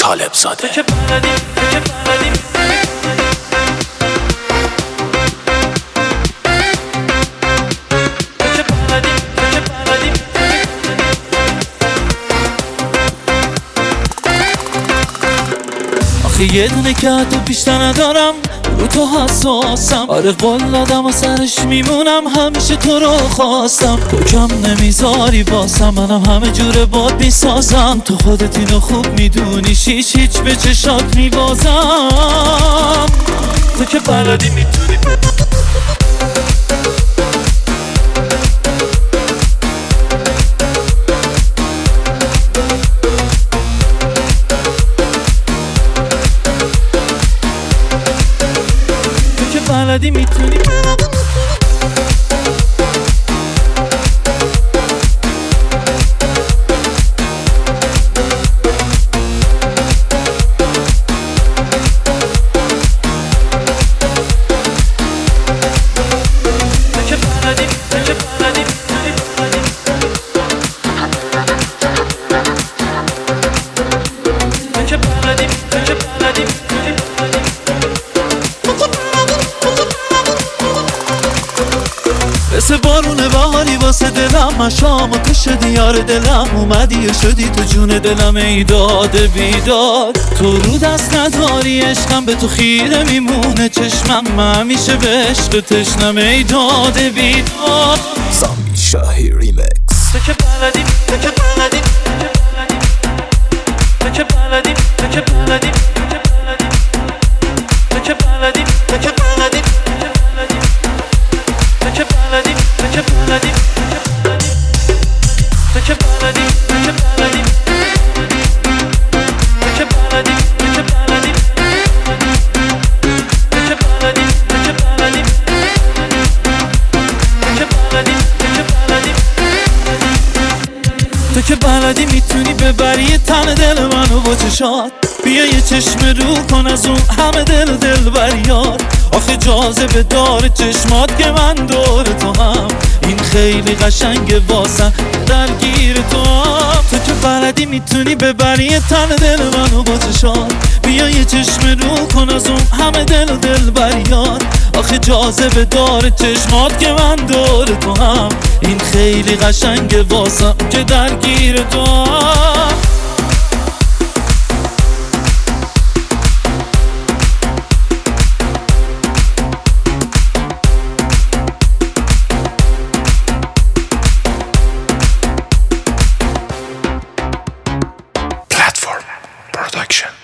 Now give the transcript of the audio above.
طالب زاده. آخه یه دونه که تو بیشتر ندارم، رو تو حساسم. آره قول دادم و سرش میمونم، همیشه تو رو خواستم. تو کم نمیذاری واسم، منم همه جوره باد میسازم. تو خودت اینو خوب میدونی، هیچ به چشات میبازم. تو که بلدی میتونی بلدی میتونی مثل بارون بهاری واسه دلم، مشام و تو شدی یار دلم. اومدی و شدی تو جون دلم، ای داد بیداد. تو رو دست نداری عشقم، به تو خیره میمونه چشمم. من همیشه به عشق تشنم، ای داد بیداد. سامی شاهی ریمکس. تو که بلدی، تو که بلدی، تو که بلدی، تو که بلدی، تو که بلدی، تو که بلدی، تو که بلدی، تو که بلدی، تو که بلدی، تو که بلدی، تو که بلدی، تو که بلدی، تو که بلدی، تو که بلدی، تو که بلدی، تو که بلدی، تو که بلدی میتونی ببری تن دل منو با چشات. بیا یه چشم رو کن از اون همه دل بریاد. آخه جاذبه داره چشمات که من دور تو هم. این خیلی قشنگه واسم، درگیر تو هم. تو که بلدی میتونی ببری تن دل منو با چشات. بیا یه چشم رو کن از اون همه دل بریاد. آخه جاذبه داره چشمات که من دور تو هم. این خیلی قشنگه واسم که درگیر تو هم. Platform Production.